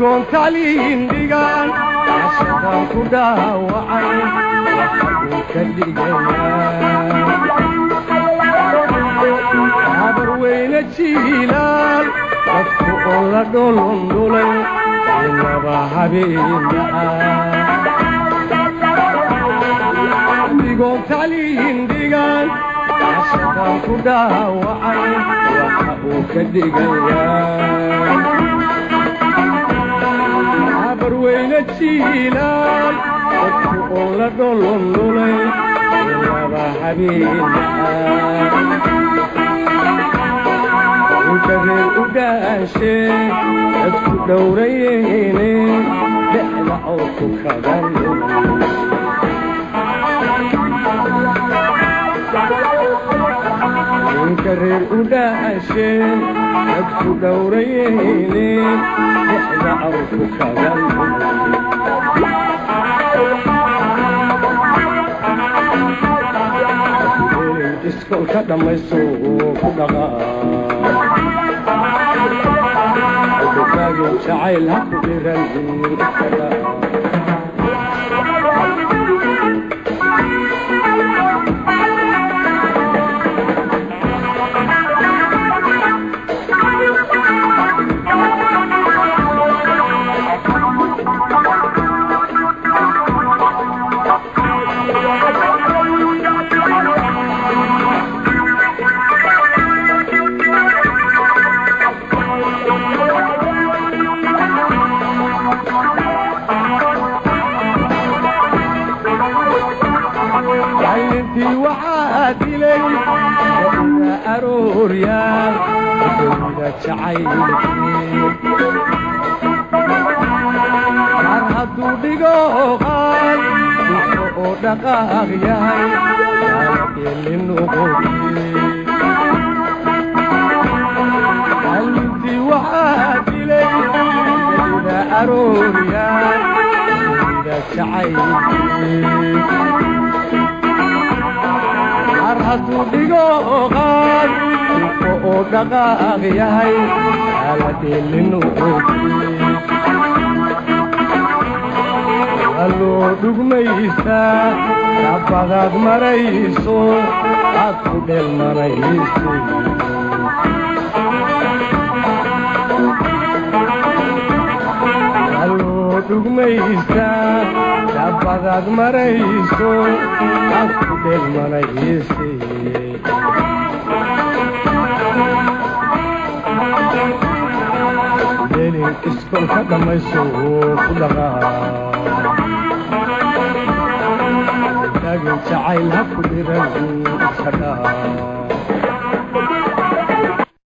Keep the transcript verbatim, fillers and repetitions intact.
digoon tacliin dhigaan casharaan ku dhaawacay waxuu ka dhigayaa habar weyne jiilaal dadku oo la dholondholay inaba habeena'a digoon tacliin dhigaan casharaan ku dhaawacay waxa uu ka dhigayaa habar weyne jiilaal dadku oo la dholondholay inaba habeena'a inkareer u dhaashee dadku dhowrayeene dhexda oo ku kadan inkareer u dhaashee dadku dhowrayeene dhexda oo ku kadan iskoolka dhammayso ku dhaqaa jacayl ha ku dhiran عينتي وعادلي وإذا أرور يا وإذا شعيلتي عرهدو بقوغال وفقو دقاغ ياي اللي نغوتي عينتي وعادلي وإذا أرور يا وإذا شعيلتي arhadu dhigo qaad oo dhaqaaq yahay aladeelinu allo dhugmaysa abadaad marayso aad ku dhel marayso allo dhugmaysa abadaad marayso aad ku dhel marayso deelin iskoolka dhammayso ku dhaqaa daagin jacayl ha ku dhiran iska dhaa